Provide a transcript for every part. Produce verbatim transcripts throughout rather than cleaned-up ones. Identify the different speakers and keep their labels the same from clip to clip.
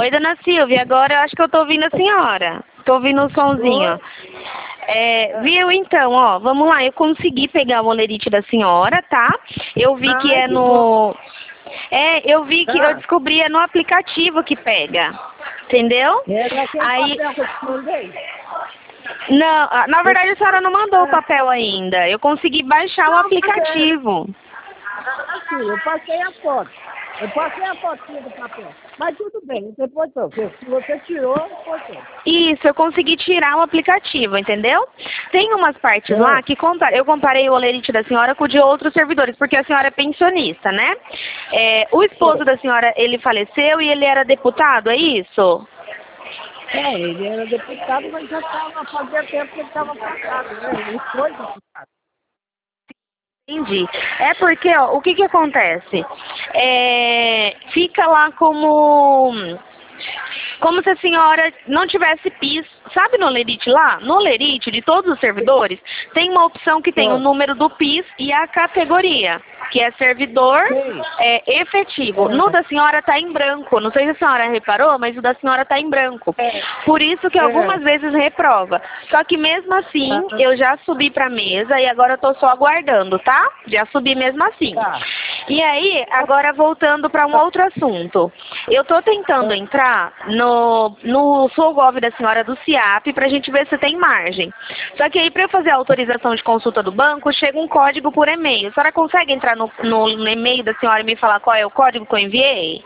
Speaker 1: Oi, dona Silvia, agora eu acho que eu tô ouvindo a senhora. Tô ouvindo o sonzinho. É, viu, então, ó, vamos lá, eu consegui pegar o olerite da senhora, tá? Eu vi que
Speaker 2: Ai,
Speaker 1: é
Speaker 2: que bom.
Speaker 1: no... É, eu vi que eu
Speaker 2: Ah,
Speaker 1: descobri é no aplicativo que pega, entendeu?
Speaker 2: é naquele
Speaker 1: Aí,
Speaker 2: papel que eu te mandei.
Speaker 1: não, ah, na
Speaker 2: Eu,
Speaker 1: verdade a senhora não mandou o
Speaker 2: é,
Speaker 1: papel ainda. Eu consegui baixar o
Speaker 2: não, mas é,
Speaker 1: aplicativo.
Speaker 2: assim, eu passei a foto. Eu passei a fotinha do papel. Mas tudo bem, não tem importância. porque Se você tirou, é importante.
Speaker 1: Isso, eu consegui tirar o aplicativo, entendeu? Tem umas partes lá
Speaker 2: É,
Speaker 1: que compa- eu comparei o olerite da senhora com o de outros servidores, porque a senhora é pensionista, né? É, o esposo da senhora, ele faleceu e ele era deputado, é isso?
Speaker 2: é, ele era deputado, mas já estava, fazia tempo que ele estava afastado, né? Ele foi deputado.
Speaker 1: Entendi. É porque, ó, o que que acontece? É, fica lá como... Como se a senhora não tivesse PIS. Sabe no Olerite lá? No Olerite, de todos os servidores, tem uma opção que tem o
Speaker 2: É,
Speaker 1: número do PIS e a categoria, que é servidor
Speaker 2: sei.
Speaker 1: é, efetivo. No
Speaker 2: É,
Speaker 1: da senhora está em branco. Não sei se a senhora reparou, mas o da senhora está em branco.
Speaker 2: é,
Speaker 1: Por isso que
Speaker 2: é.
Speaker 1: algumas vezes reprova. Só que mesmo assim,
Speaker 2: Tá,
Speaker 1: eu já subi para a mesa e agora eu tô só aguardando, tá? Já subi mesmo assim.
Speaker 2: tá.
Speaker 1: E aí, agora voltando para um outro assunto. Eu tô tentando entrar no, no Solgov da senhora do CIAP pra gente ver se tem margem. Só que aí, para eu fazer a autorização de consulta do banco, chega um código por e-mail. A senhora consegue entrar no, no, no e-mail da senhora e me falar qual é o código que eu enviei?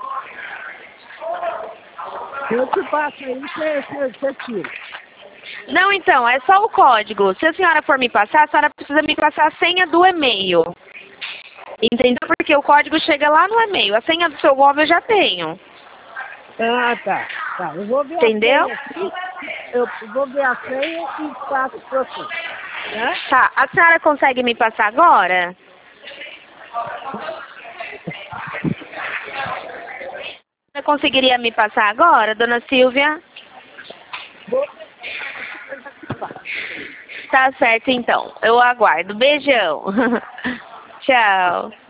Speaker 2: Eu te passo aí, você, você, você tira.
Speaker 1: Não, então, é só o código. Se a senhora for me passar, a senhora precisa me passar a senha do e-mail. Entendeu? Porque o código chega lá no e-mail. A senha do seu móvel eu já tenho.
Speaker 2: Ah, tá. Tá, eu vou ver a
Speaker 1: Entendeu?
Speaker 2: senha aqui, eu vou ver a senha e passo para você. Né?
Speaker 1: Tá. A senhora consegue me passar agora? Você conseguiria me passar agora, dona Silvia?
Speaker 2: Vou pesquisar aqui, mas já te passo.
Speaker 1: Tá certo, então. Eu aguardo. Beijão. Tchau.